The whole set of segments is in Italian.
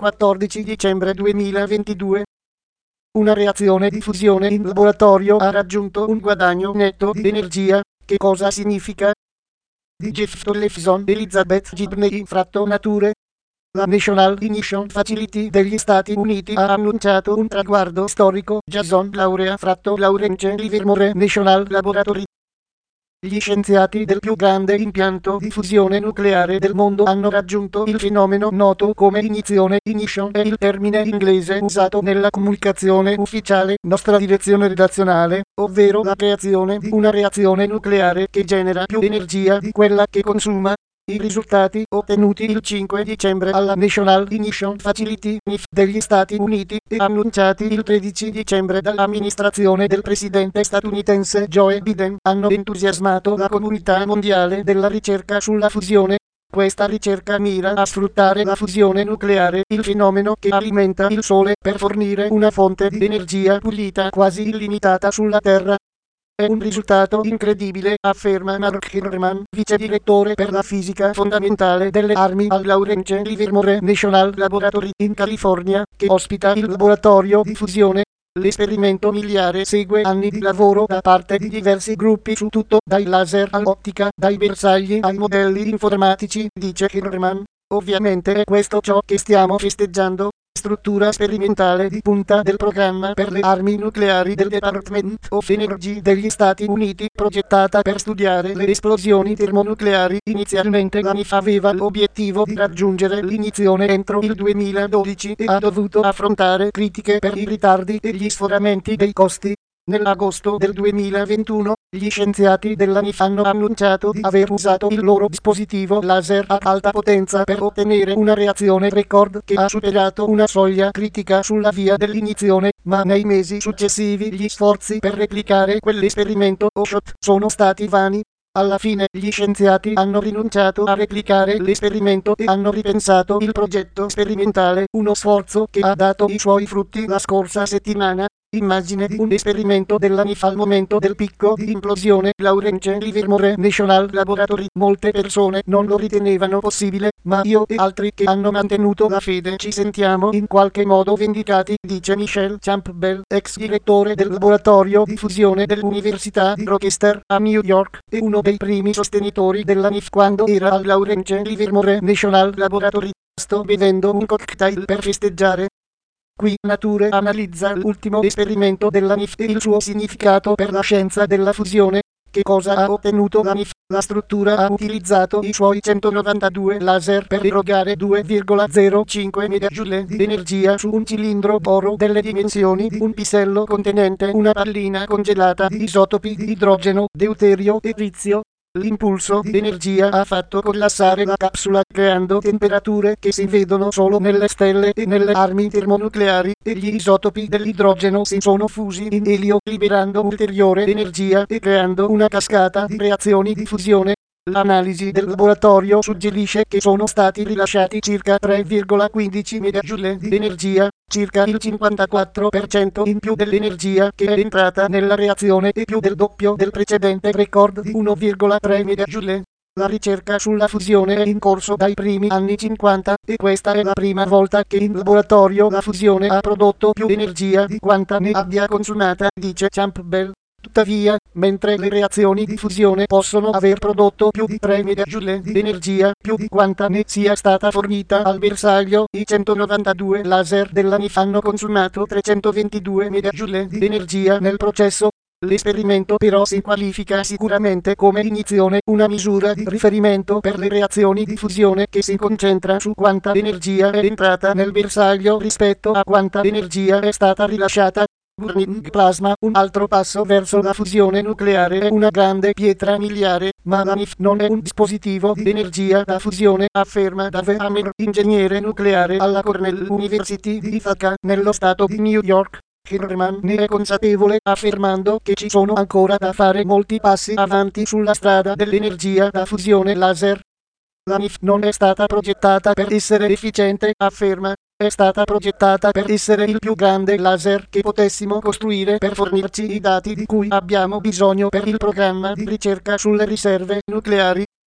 14 dicembre 2022. Una reazione di fusione in laboratorio ha raggiunto un guadagno netto di energia. Che cosa significa? Di Jeff Tollefson, Elizabeth Gibney, fratto Nature. La National Ignition Facility degli Stati Uniti ha annunciato un traguardo storico. Jason Laurea, fratto Lawrence Livermore National Laboratory. Gli scienziati del più grande impianto di fusione nucleare del mondo hanno raggiunto il fenomeno noto come ignizione. Ignition è il termine inglese usato nella comunicazione ufficiale, nostra direzione redazionale, ovvero la creazione di una reazione nucleare che genera più energia di quella che consuma. I risultati ottenuti il 5 dicembre alla National Ignition Facility (NIF) degli Stati Uniti e annunciati il 13 dicembre dall'amministrazione del presidente statunitense Joe Biden hanno entusiasmato la comunità mondiale della ricerca sulla fusione. Questa ricerca mira a sfruttare la fusione nucleare, il fenomeno che alimenta il Sole, per fornire una fonte di energia pulita quasi illimitata sulla Terra. È un risultato incredibile, afferma Mark Hillerman, vice direttore per la fisica fondamentale delle armi al Lawrence Livermore National Laboratory in California, che ospita il laboratorio di fusione. L'esperimento miliare segue anni di lavoro da parte di diversi gruppi su tutto, dai laser all'ottica, dai bersagli ai modelli informatici, dice Hillerman. Ovviamente è questo ciò che stiamo festeggiando. Struttura sperimentale di punta del programma per le armi nucleari del Department of Energy degli Stati Uniti, progettata per studiare le esplosioni termonucleari. Inizialmente la NIF aveva l'obiettivo di raggiungere l'ignizione entro il 2012 e ha dovuto affrontare critiche per i ritardi e gli sforamenti dei costi. Nell'agosto del 2021, gli scienziati della NIF hanno annunciato di aver usato il loro dispositivo laser ad alta potenza per ottenere una reazione record che ha superato una soglia critica sulla via dell'ignizione, ma nei mesi successivi gli sforzi per replicare quell'esperimento o shot sono stati vani. Alla fine gli scienziati hanno rinunciato a replicare l'esperimento e hanno ripensato il progetto sperimentale, uno sforzo che ha dato i suoi frutti la scorsa settimana. Immagine di un esperimento della NIF al momento del picco di implosione Lawrence Livermore National Laboratory. Molte persone non lo ritenevano possibile, ma io e altri che hanno mantenuto la fede ci sentiamo in qualche modo vendicati, dice Michelle Campbell, ex direttore del laboratorio di fusione dell'Università di Rochester a New York, e uno dei primi sostenitori della NIF quando era al Lawrence Livermore National Laboratory. Sto bevendo un cocktail per festeggiare. Qui Nature analizza l'ultimo esperimento della NIF e il suo significato per la scienza della fusione. Che cosa ha ottenuto la NIF? La struttura ha utilizzato i suoi 192 laser per erogare 2,05 MJ di energia su un cilindro d'oro delle dimensioni di un pisello contenente una pallina congelata di isotopi di idrogeno, deuterio e trizio. L'impulso di energia ha fatto collassare la capsula, creando temperature che si vedono solo nelle stelle e nelle armi termonucleari, e gli isotopi dell'idrogeno si sono fusi in elio, liberando ulteriore energia e creando una cascata di reazioni di fusione. L'analisi del laboratorio suggerisce che sono stati rilasciati circa 3,15 MJ di energia, circa il 54% in più dell'energia che è entrata nella reazione e più del doppio del precedente record di 1,3 MJ. La ricerca sulla fusione è in corso dai primi anni 50 e questa è la prima volta che in laboratorio la fusione ha prodotto più energia di quanta ne abbia consumata, dice Campbell. Tuttavia, mentre le reazioni di fusione possono aver prodotto più di 3 MJ di energia, più di quanta ne sia stata fornita al bersaglio, i 192 laser della NIF hanno consumato 322 MJ di energia nel processo. L'esperimento però si qualifica sicuramente come ignizione, una misura di riferimento per le reazioni di fusione che si concentra su quanta energia è entrata nel bersaglio rispetto a quanta energia è stata rilasciata. Burning plasma, un altro passo verso la fusione nucleare, è una grande pietra miliare, ma la NIF non è un dispositivo di energia da fusione, afferma Dave Hammer, ingegnere nucleare alla Cornell University di Ithaca, nello stato di New York. Hillerman ne è consapevole, affermando che ci sono ancora da fare molti passi avanti sulla strada dell'energia da fusione laser. La NIF non è stata progettata per essere efficiente, afferma. È stata progettata per essere il più grande laser che potessimo costruire per fornirci i dati di cui abbiamo bisogno per il programma di ricerca sulle riserve nucleari.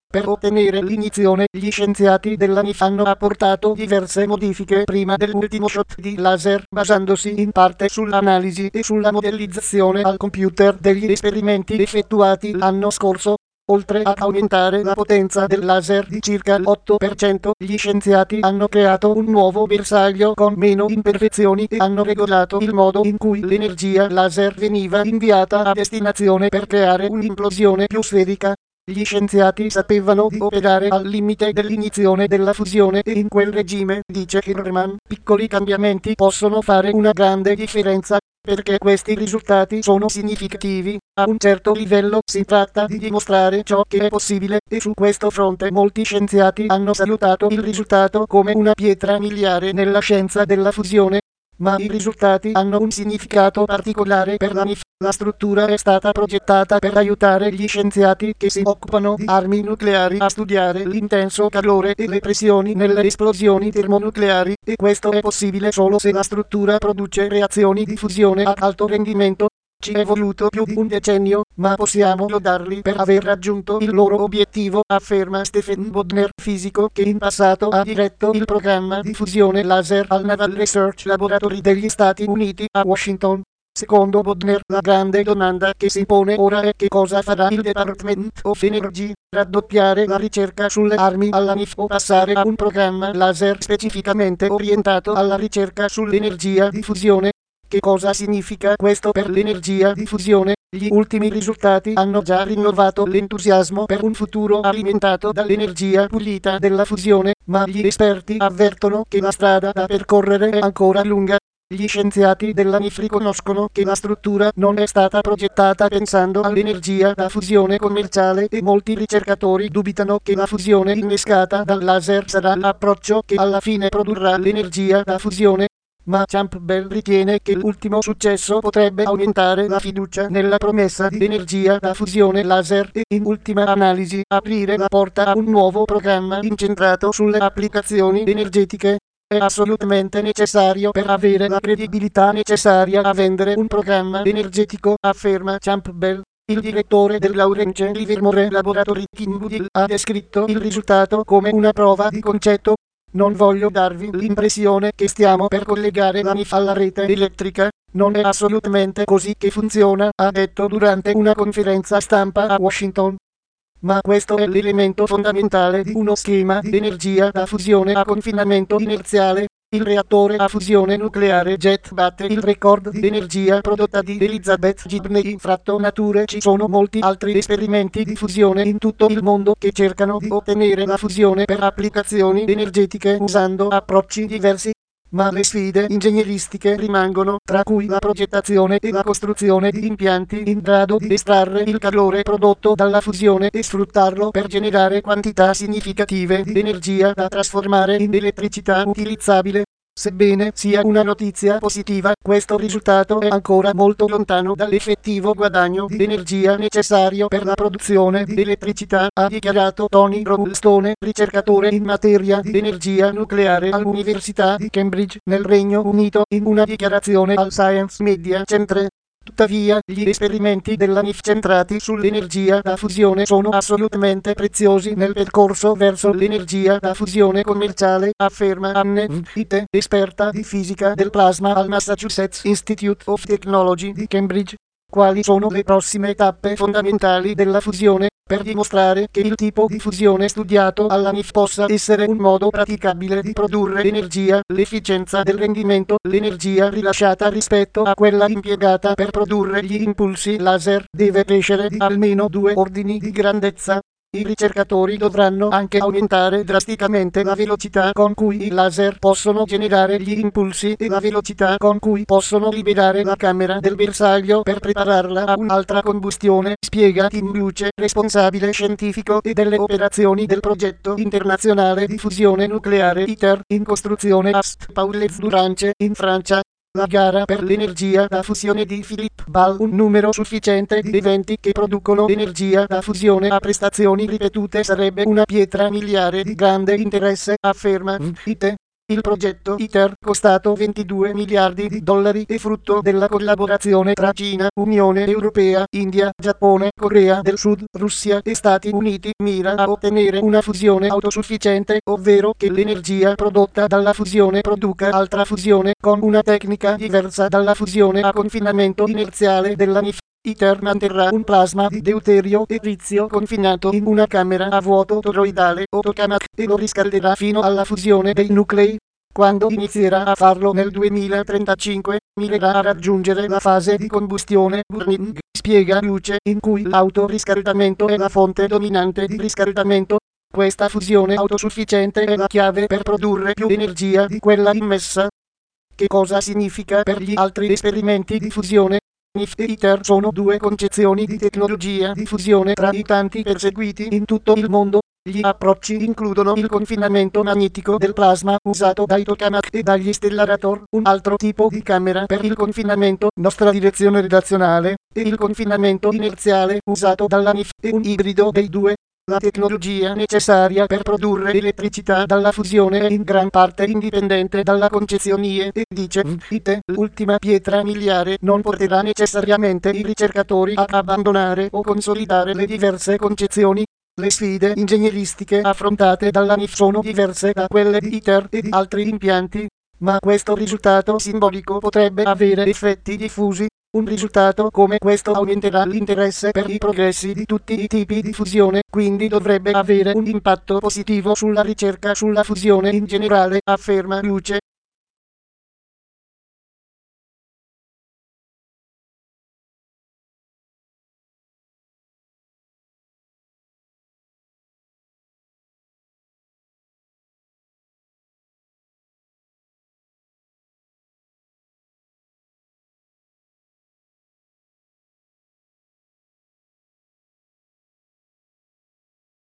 Per ottenere l'iniezione, gli scienziati della NIF hanno apportato diverse modifiche prima dell'ultimo shot di laser, basandosi in parte sull'analisi e sulla modellizzazione al computer degli esperimenti effettuati l'anno scorso. Oltre ad aumentare la potenza del laser di circa l'8%, gli scienziati hanno creato un nuovo bersaglio con meno imperfezioni e hanno regolato il modo in cui l'energia laser veniva inviata a destinazione per creare un'implosione più sferica. Gli scienziati sapevano di operare al limite dell'iniezione della fusione e in quel regime, dice Hillerman, piccoli cambiamenti possono fare una grande differenza. Perché questi risultati sono significativi, a un certo livello si tratta di dimostrare ciò che è possibile, e su questo fronte molti scienziati hanno salutato il risultato come una pietra miliare nella scienza della fusione. Ma i risultati hanno un significato particolare per la NIF. La struttura è stata progettata per aiutare gli scienziati che si occupano di armi nucleari a studiare l'intenso calore e le pressioni nelle esplosioni termonucleari, e questo è possibile solo se la struttura produce reazioni di fusione ad alto rendimento. Ci è voluto più di un decennio, ma possiamo lodarli per aver raggiunto il loro obiettivo, afferma Stephen Bodner, fisico che in passato ha diretto il programma di fusione laser al Naval Research Laboratory degli Stati Uniti a Washington. Secondo Bodner, la grande domanda che si pone ora è che cosa farà il Department of Energy: raddoppiare la ricerca sulle armi alla NIF o passare a un programma laser specificamente orientato alla ricerca sull'energia di fusione. Che cosa significa questo per l'energia di fusione? Gli ultimi risultati hanno già rinnovato l'entusiasmo per un futuro alimentato dall'energia pulita della fusione, ma gli esperti avvertono che la strada da percorrere è ancora lunga. Gli scienziati della NIF riconoscono che la struttura non è stata progettata pensando all'energia da fusione commerciale e molti ricercatori dubitano che la fusione innescata dal laser sarà l'approccio che alla fine produrrà l'energia da fusione. Ma Campbell ritiene che l'ultimo successo potrebbe aumentare la fiducia nella promessa di energia da fusione laser e, in ultima analisi, aprire la porta a un nuovo programma incentrato sulle applicazioni energetiche. È assolutamente necessario per avere la credibilità necessaria a vendere un programma energetico, afferma Campbell. Il direttore del Lawrence Livermore Laboratory Kimball ha descritto il risultato come una prova di concetto. Non voglio darvi l'impressione che stiamo per collegare la NIF alla rete elettrica. Non è assolutamente così che funziona, ha detto durante una conferenza stampa a Washington. Ma questo è l'elemento fondamentale di uno schema di energia da fusione a confinamento inerziale. Il reattore a fusione nucleare JET batte il record di energia prodotta di Elizabeth Gibney. Fratto nature, ci sono molti altri esperimenti di fusione in tutto il mondo che cercano di ottenere la fusione per applicazioni energetiche usando approcci diversi. Ma le sfide ingegneristiche rimangono, tra cui la progettazione e la costruzione di impianti in grado di estrarre il calore prodotto dalla fusione e sfruttarlo per generare quantità significative di energia da trasformare in elettricità utilizzabile. Sebbene sia una notizia positiva, questo risultato è ancora molto lontano dall'effettivo guadagno di energia necessario per la produzione di elettricità, ha dichiarato Tony Rowlstone, ricercatore in materia di energia nucleare all'Università di Cambridge, nel Regno Unito, in una dichiarazione al Science Media Centre. Tuttavia, gli esperimenti della NIF centrati sull'energia da fusione sono assolutamente preziosi nel percorso verso l'energia da fusione commerciale, afferma Anne Witte, esperta di fisica del plasma al Massachusetts Institute of Technology di Cambridge. Quali sono le prossime tappe fondamentali della fusione? Per dimostrare che il tipo di fusione studiato alla NIF possa essere un modo praticabile di produrre energia, l'efficienza del rendimento, l'energia rilasciata rispetto a quella impiegata per produrre gli impulsi laser, deve crescere di almeno 2 ordini di grandezza. I ricercatori dovranno anche aumentare drasticamente la velocità con cui i laser possono generare gli impulsi e la velocità con cui possono liberare la camera del bersaglio per prepararla a un'altra combustione, spiega Tim Luce, responsabile scientifico e delle operazioni del progetto internazionale di fusione nucleare ITER, in costruzione a St. Paul-les-Durance, in Francia. La gara per l'energia da fusione di Philippe Ball, un numero sufficiente di eventi che producono energia da fusione a prestazioni ripetute, sarebbe una pietra miliare di grande interesse, afferma Witte. Il progetto ITER, costato 22 miliardi di dollari, è frutto della collaborazione tra Cina, Unione Europea, India, Giappone, Corea del Sud, Russia e Stati Uniti. Mira a ottenere una fusione autosufficiente, ovvero che l'energia prodotta dalla fusione produca altra fusione con una tecnica diversa dalla fusione a confinamento inerziale della NIF. ITER manterrà un plasma di deuterio e trizio confinato in una camera a vuoto toroidale o tokamak e lo riscalderà fino alla fusione dei nuclei. Quando inizierà a farlo nel 2035, mirerà a raggiungere la fase di combustione burning, spiega Luce, in cui l'autoriscaldamento è la fonte dominante di riscaldamento. Questa fusione autosufficiente è la chiave per produrre più energia di quella immessa. Che cosa significa per gli altri esperimenti di fusione? NIF e ITER sono due concezioni di tecnologia di fusione tra i tanti perseguiti in tutto il mondo. Gli approcci includono il confinamento magnetico del plasma usato dai tokamak e dagli stellarator, un altro tipo di camera per il confinamento, nostra direzione redazionale, e il confinamento inerziale usato dalla NIF, e un ibrido dei due. La tecnologia necessaria per produrre elettricità dalla fusione è in gran parte indipendente dalla concezione e dice Vite, l'ultima pietra miliare non porterà necessariamente i ricercatori ad abbandonare o consolidare le diverse concezioni. Le sfide ingegneristiche affrontate dalla NIF sono diverse da quelle di ITER e di altri impianti, ma questo risultato simbolico potrebbe avere effetti diffusi. Un risultato come questo aumenterà l'interesse per i progressi di tutti i tipi di fusione, quindi dovrebbe avere un impatto positivo sulla ricerca sulla fusione in generale, afferma Luce.